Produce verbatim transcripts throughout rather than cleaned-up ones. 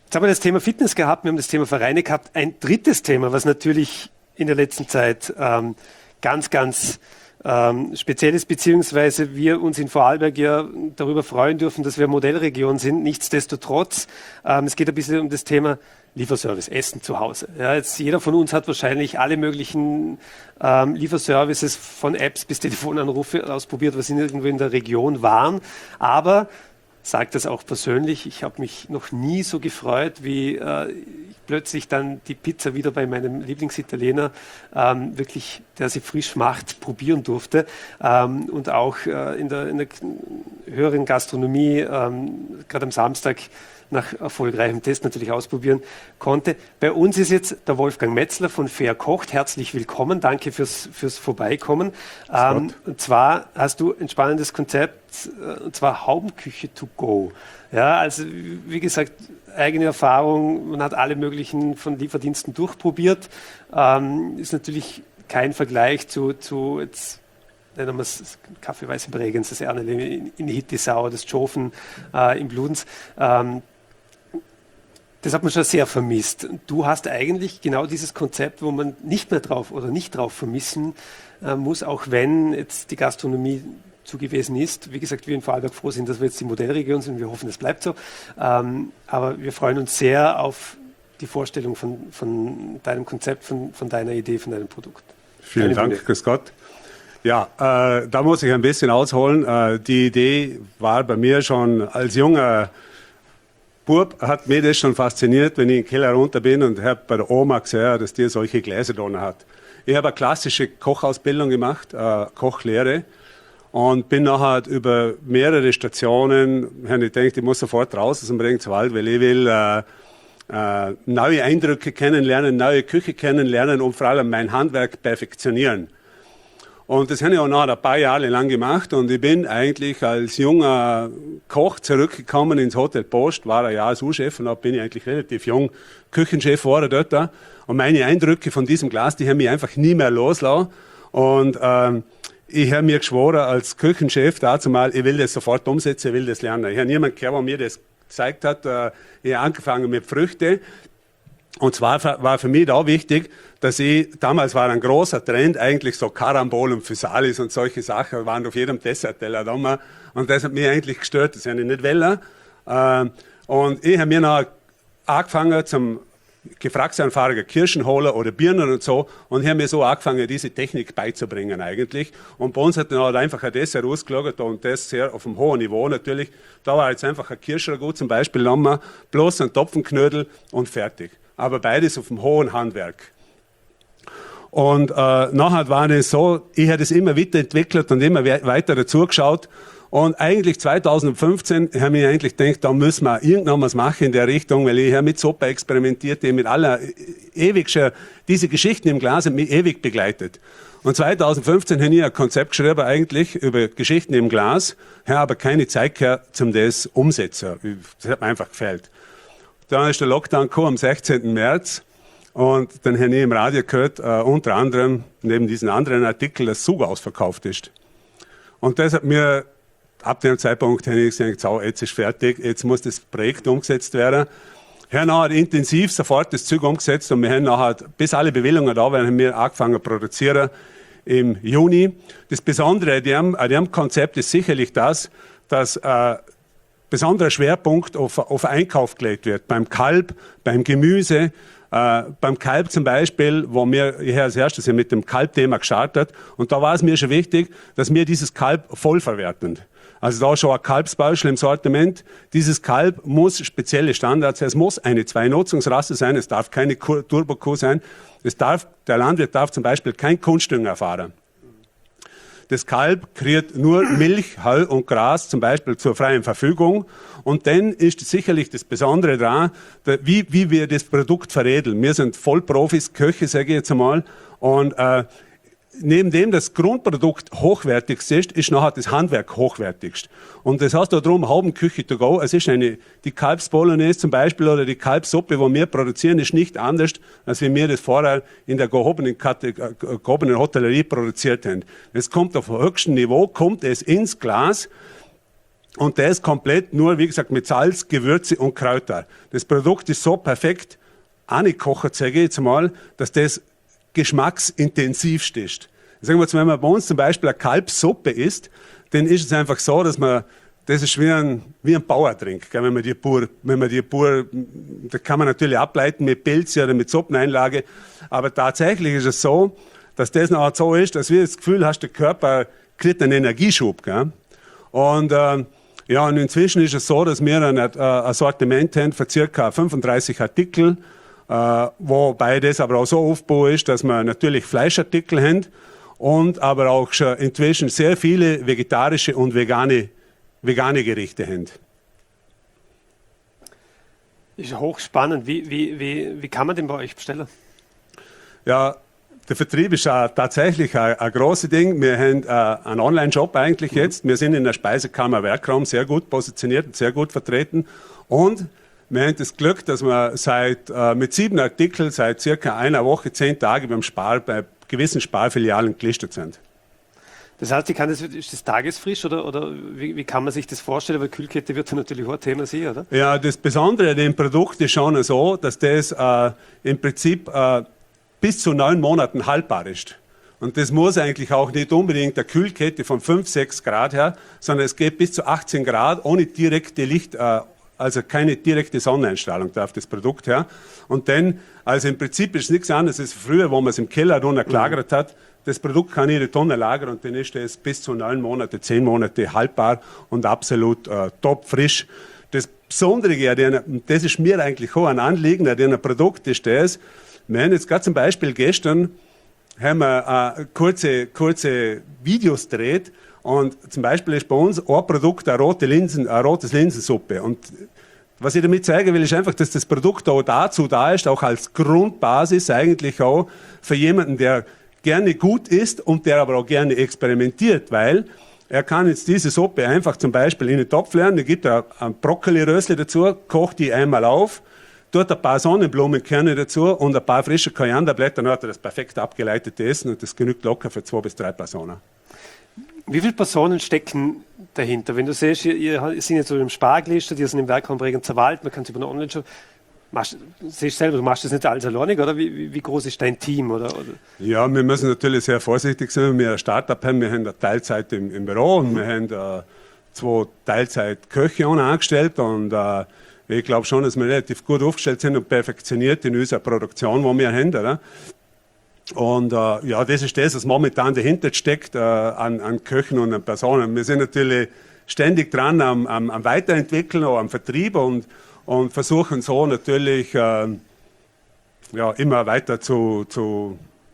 Jetzt haben wir das Thema Fitness gehabt, wir haben das Thema Vereine gehabt. Ein drittes Thema, was natürlich in der letzten Zeit ähm, ganz, ganz ähm, speziell ist, beziehungsweise wir uns in Vorarlberg ja darüber freuen dürfen, dass wir Modellregion sind. Nichtsdestotrotz, ähm, es geht ein bisschen um das Thema Lieferservice, Essen zu Hause. Ja, jetzt jeder von uns hat wahrscheinlich alle möglichen ähm, Lieferservices von Apps bis Telefonanrufe ausprobiert, was in irgendwo in der Region waren. Aber sage das auch persönlich, ich habe mich noch nie so gefreut, wie äh, ich plötzlich dann die Pizza wieder bei meinem Lieblingsitaliener, ähm, wirklich, der sie frisch macht, probieren durfte. Ähm, und auch äh, in, der, in der höheren Gastronomie, ähm, gerade am Samstag, nach erfolgreichem Test natürlich ausprobieren konnte. Bei uns ist jetzt der Wolfgang Metzler von Fair Kocht. Herzlich willkommen. Danke fürs, fürs Vorbeikommen. Ähm, und zwar hast du ein spannendes Konzept, und zwar Haubenküche to go. Ja, also wie gesagt, eigene Erfahrung. Man hat alle möglichen von Lieferdiensten durchprobiert. Ähm, ist natürlich kein Vergleich zu, zu jetzt nennen wir es Kaffee Weiß in Bregenz, das Ernele in, in Hittisau, das Tschofen äh, in Bludenz. Ähm, Das hat man schon sehr vermisst. Du hast eigentlich genau dieses Konzept, wo man nicht mehr drauf oder nicht drauf vermissen äh, muss, auch wenn jetzt die Gastronomie zugewiesen ist. Wie gesagt, wir in Vorarlberg froh sind, dass wir jetzt die Modellregion sind. Wir hoffen, das bleibt so. Ähm, aber wir freuen uns sehr auf die Vorstellung von, von deinem Konzept, von, von deiner Idee, von deinem Produkt. Vielen Dank, Bühne. Grüß Gott. Ja, äh, da muss ich ein bisschen ausholen. Äh, die Idee war bei mir schon als junger Bub, hat mir das schon fasziniert, wenn ich in den Keller runter bin und habe bei der Oma gesehen, dass die solche Gläser drin hat. Ich habe eine klassische Kochausbildung gemacht, äh, Kochlehre, und bin nachher über mehrere Stationen, habe ich gedacht, ich muss sofort raus aus dem Regenswald, weil ich will äh, äh, neue Eindrücke kennenlernen, neue Küche kennenlernen und vor allem mein Handwerk perfektionieren. Und das habe ich auch noch ein paar Jahre lang gemacht und ich bin eigentlich als junger Koch zurückgekommen ins Hotel Post, war ein Jahr Sous-Chef und da bin ich eigentlich relativ jung Küchenchef geworden dort. Und meine Eindrücke von diesem Glas, die haben mich einfach nie mehr losgelassen. Und ähm, ich habe mir geschworen als Küchenchef dazu mal, ich will das sofort umsetzen, ich will das lernen. Ich habe niemanden gehört, der mir das gezeigt hat. Ich habe angefangen mit Früchten. Und zwar war für mich da wichtig, dass ich, damals war ein großer Trend, eigentlich so Karambol und Physalis und solche Sachen waren auf jedem Dessertteller da mal. Und das hat mich eigentlich gestört, das habe ich nicht wollen. Und ich habe mir noch angefangen zum Gefragsanfragen Kirschen holen oder Birnen und so und habe mir so angefangen, diese Technik beizubringen eigentlich. Und bei uns hat dann halt einfach ein Dessert rausgeschaut und das sehr auf einem hohen Niveau natürlich. Da war jetzt einfach ein Kirschragout zum Beispiel, wir bloß ein Topfenknödel und fertig. Aber beides auf einem hohen Handwerk. Und äh, nachher war es so, ich habe das immer weiterentwickelt und immer we weiter dazugeschaut. Und eigentlich zweitausendfünfzehn habe ich eigentlich gedacht, da müssen wir irgendwann was machen in der Richtung, weil ich habe mit Suppe experimentiert, die mit aller ewig schon, diese Geschichten im Glas haben mich ewig begleitet. Und zweitausendfünfzehn habe ich ein Konzept geschrieben eigentlich über Geschichten im Glas, habe aber keine Zeit gehabt, um das umzusetzen. Das hat mir einfach gefällt. Dann ist der Lockdown gekommen am sechzehnten März und dann habe ich im Radio gehört, äh, unter anderem neben diesen anderen Artikel, dass Zug ausverkauft ist. Und das hat mir, ab dem Zeitpunkt habe ich gesagt, so, jetzt ist fertig, jetzt muss das Projekt umgesetzt werden. Wir haben nachher intensiv sofort das Zug umgesetzt und wir haben nachher, bis alle Bewilligungen da waren, haben wir angefangen zu produzieren im Juni. Das Besondere an dem, an dem Konzept ist sicherlich das, dass äh, besonderer Schwerpunkt auf, auf Einkauf gelegt wird. Beim Kalb, beim Gemüse, äh, beim Kalb zum Beispiel, wo wir hier als erstes mit dem Kalbthema gestartet. Und da war es mir schon wichtig, dass wir dieses Kalb voll verwerten. Also da schon ein Kalbsbauschel im Sortiment. Dieses Kalb muss spezielle Standards, es muss eine Zwei-Nutzungsrasse sein, es darf keine Turbo-Kuh sein. Es darf, der Landwirt darf zum Beispiel kein Kunstdünger fahren. Das Kalb kriegt nur Milch, Heu und Gras zum Beispiel zur freien Verfügung. Und dann ist sicherlich das Besondere daran, wie, wie wir das Produkt veredeln. Wir sind Vollprofis, Köche, sage ich jetzt einmal. Und äh, neben dem das Grundprodukt hochwertigst ist, ist nachher das Handwerk hochwertigst. Und das heißt darum, Haubenküche to go. Es ist eine, die Kalbsbolognese zum Beispiel oder die Kalbssuppe, die wir produzieren, ist nicht anders, als wie wir das vorher in der gehobenen, gehobenen Hotellerie produziert haben. Es kommt auf höchstem Niveau, kommt es ins Glas. Und das komplett nur, wie gesagt, mit Salz, Gewürze und Kräuter. Das Produkt ist so perfekt angekocht, sage ich jetzt mal, dass das geschmacksintensiv ist. Sagen wir jetzt, wenn man bei uns zum Beispiel eine Kalbssuppe isst, dann ist es einfach so, dass man, das ist wie ein, wie ein Bauertrink, gell, wenn man die pur, wenn man die pur, da kann man natürlich ableiten mit Pilz oder mit Suppeneinlage, aber tatsächlich ist es so, dass das noch so ist, dass du das Gefühl hast, der Körper kriegt einen Energieschub. Gell? Und, äh, ja, und inzwischen ist es so, dass wir ein, äh, ein Sortiment haben von ca. fünfunddreißig Artikel, äh, wobei das aber auch so aufgebaut ist, dass wir natürlich Fleischartikel haben und aber auch schon inzwischen sehr viele vegetarische und vegane, vegane Gerichte haben. Ist hochspannend. Wie, wie, wie, wie kann man den bei euch bestellen? Ja, der Vertrieb ist uh, tatsächlich ein, ein großes Ding. Wir haben uh, einen Online-Shop eigentlich mhm. jetzt. Wir sind in der Speisekammer Werkraum sehr gut positioniert und sehr gut vertreten. Und wir haben das Glück, dass wir seit, uh, mit sieben Artikeln seit circa einer Woche, zehn Tage beim Spar, bei gewissen Sparfilialen gelistet sind. Das heißt, ich kann das, ist das tagesfrisch oder, oder wie, wie kann man sich das vorstellen? Weil Kühlkette wird natürlich auch ein Thema sein, oder? Ja, das Besondere an dem Produkt ist schon so, dass das uh, im Prinzip uh, bis zu neun Monaten haltbar ist. Und das muss eigentlich auch nicht unbedingt der Kühlkette von fünf, sechs Grad her, sondern es geht bis zu achtzehn Grad ohne direkte Licht, äh, also keine direkte Sonneneinstrahlung darf das Produkt her. Und dann, also im Prinzip ist es nichts anderes als früher, wo man es im Keller drunter gelagert hat. Das Produkt kann in die Tonne lagern und dann ist es bis zu neun Monate, zehn Monate haltbar und absolut äh, top frisch. Das Besondere, das ist mir eigentlich auch ein Anliegen an diesem Produkt, ist das, wir haben jetzt gerade zum Beispiel gestern haben wir äh, kurze, kurze Videos gedreht und zum Beispiel ist bei uns ein Produkt eine rote Linsen, eine rotes Linsensuppe. Und was ich damit zeigen will, ist einfach, dass das Produkt auch dazu da ist, auch als Grundbasis eigentlich auch für jemanden, der gerne gut isst und der aber auch gerne experimentiert, weil er kann jetzt diese Suppe einfach zum Beispiel in den Topf lernen, da gibt er ein Brokkoli-Rösli dazu, kocht die einmal auf, tut ein paar Sonnenblumenkerne dazu und ein paar frische Korianderblätter, dann hat er das perfekt abgeleitete Essen und das genügt locker für zwei bis drei Personen. Wie viele Personen stecken dahinter? Wenn du siehst, ihr, ihr seid jetzt so im Spar gelistet, ihr seid im Werkraum Bregenzer Wald, man kann es über einen Online-Shop, machst, siehst selber, du machst das nicht alles alleinig, oder? Wie, wie groß ist dein Team? Oder, oder? Ja, wir müssen natürlich sehr vorsichtig sein, wenn wir ein Startup haben, wir haben eine Teilzeit im, im Büro und mhm. wir haben äh, zwei Teilzeit-Köche angestellt und äh, ich glaube schon, dass wir relativ gut aufgestellt sind und perfektioniert in unserer Produktion, die wir haben. Oder? Und äh, ja, das ist das, was momentan dahinter steckt, äh, an, an Köchen und an Personen. Wir sind natürlich ständig dran am, am, am Weiterentwickeln, auch am Vertrieb und, und versuchen so natürlich äh, ja, immer weiter zu, zu,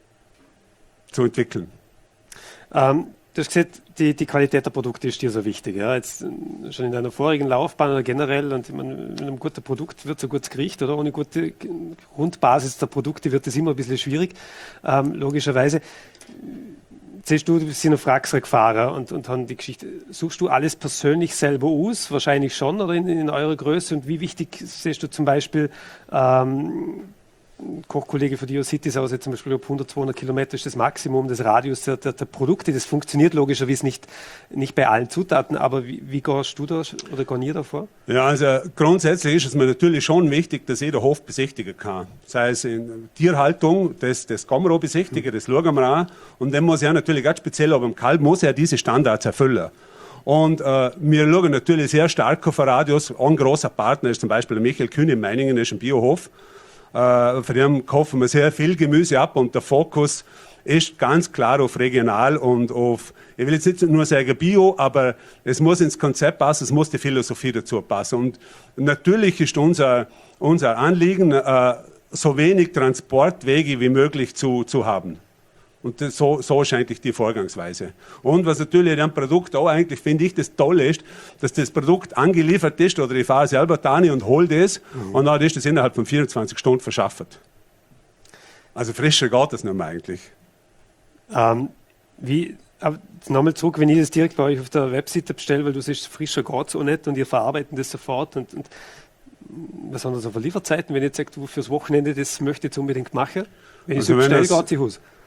zu entwickeln. Ähm, du hast gesagt, die, die Qualität der Produkte ist dir so wichtig. Ja? Jetzt schon in deiner vorigen Laufbahn oder generell, und ich meine, mit einem guten Produkt wird so gutes Gericht, oder ohne gute Grundbasis der Produkte wird es immer ein bisschen schwierig, ähm, logischerweise. Siehst du, du bist ein Fraxrad-Fahrer und, und haben die Geschichte. Suchst du alles persönlich selber aus? Wahrscheinlich schon, oder in, in eurer Größe? Und wie wichtig siehst du zum Beispiel, ähm, Kochkollege von dir Cities aus, jetzt zum Beispiel ab hundert, zweihundert Kilometer ist das Maximum des Radius der, der, der Produkte. Das funktioniert logischerweise nicht, nicht bei allen Zutaten, aber wie, wie gehst du da oder gehen ihr da vor? Ja, also grundsätzlich ist es mir natürlich schon wichtig, dass jeder Hof besichtigen kann. Sei es in Tierhaltung, das, das kann man auch besichtigen, das schauen wir an. Und dann muss er natürlich ganz speziell, aber im Kalb muss er diese Standards erfüllen. Und äh, wir schauen natürlich sehr stark auf Radius. Ein großer Partner ist zum Beispiel der Michael Kühn in Meiningen, ist ein Biohof. Äh, von dem kaufen wir sehr viel Gemüse ab und der Fokus ist ganz klar auf regional und auf, ich will jetzt nicht nur sagen Bio, aber es muss ins Konzept passen, es muss die Philosophie dazu passen. Und natürlich ist unser, unser Anliegen, äh, so wenig Transportwege wie möglich zu, zu haben. Und das, so, so ist eigentlich die Vorgangsweise. Und was natürlich an dem Produkt auch eigentlich, finde ich, das Tolle ist, dass das Produkt angeliefert ist, oder ich fahre selber da hin und hole das, mhm. und dann ist das innerhalb von vierundzwanzig Stunden verschafft. Also frischer geht das nicht mehr eigentlich. Ähm, wie, nochmal zurück, wenn ich das direkt bei euch auf der Webseite bestelle, weil du siehst, frischer geht es auch nicht und ihr verarbeitet das sofort. Und, und was haben das für Lieferzeiten, wenn ihr jetzt sagt, du fürs Wochenende das möchte ich jetzt unbedingt machen? Wenn ich also so bestelle, geht es aus.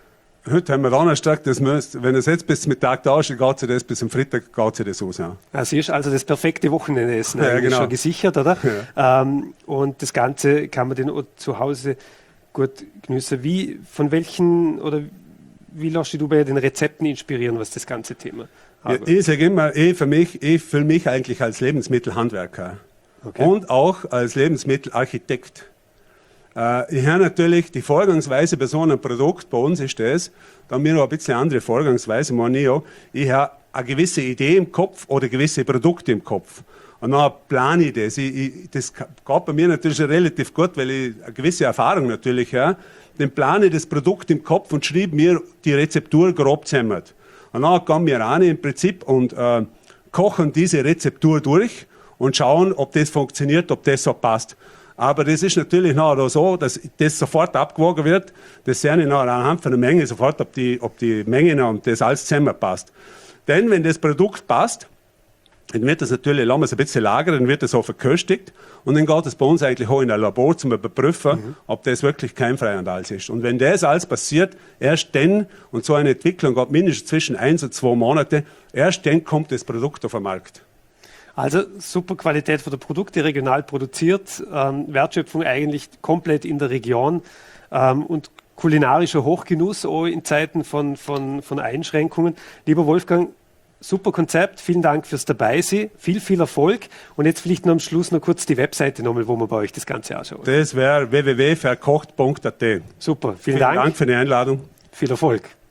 Heute haben wir Donnerstag, das müsst, wenn es jetzt bis zum Mittag da ist, geht sich das bis zum Freitag geht sich das aus. Ja. Also ist also das perfekte Wochenendessen ja, eigentlich genau. schon gesichert, oder? Ja. Ähm, und das Ganze kann man dann auch zu Hause gut genießen. Wie, von welchen oder wie lässt du bei den Rezepten inspirieren, was das ganze Thema ja, ich sage immer, ich für mich, ich fühle mich eigentlich als Lebensmittelhandwerker okay. und auch als Lebensmittelarchitekt. Äh, ich habe natürlich die Vorgangsweise bei so einem Produkt, bei uns ist das, da haben wir noch ein bisschen andere Vorgangsweise, meine ich auch. Ich habe eine gewisse Idee im Kopf oder gewisse Produkte im Kopf. Und dann plane ich das. Ich, ich, das geht bei mir natürlich relativ gut, weil ich eine gewisse Erfahrung natürlich habe. Dann plane ich das Produkt im Kopf und schreibe mir die Rezeptur grob zusammen. Und dann gehen wir rein im Prinzip und äh, kochen diese Rezeptur durch und schauen, ob das funktioniert, ob das so passt. Aber das ist natürlich nachher so, dass das sofort abgewogen wird. Das sehe ich nachher anhand von der Menge sofort, ob die, ob die Menge und das alles zusammenpasst. Denn wenn das Produkt passt, dann wird das natürlich, lassen wir es ein bisschen lagern, dann wird das auch verköstigt und dann geht es bei uns eigentlich auch in ein Labor zum Überprüfen, mhm. ob das wirklich keimfrei und alles ist. Und wenn das alles passiert, erst dann, und so eine Entwicklung geht mindestens zwischen eins und zwei Monate, erst dann kommt das Produkt auf den Markt. Also super Qualität von der Produkte, regional produziert, ähm, Wertschöpfung eigentlich komplett in der Region ähm, und kulinarischer Hochgenuss, auch in Zeiten von, von, von Einschränkungen. Lieber Wolfgang, super Konzept, vielen Dank fürs Dabeisein, viel, viel Erfolg. Und jetzt vielleicht noch am Schluss noch kurz die Webseite nochmal, wo man bei euch das Ganze anschaut. Das wäre w w w punkt verkocht punkt a t. Super, vielen, vielen Dank. Dank für die Einladung. Viel Erfolg.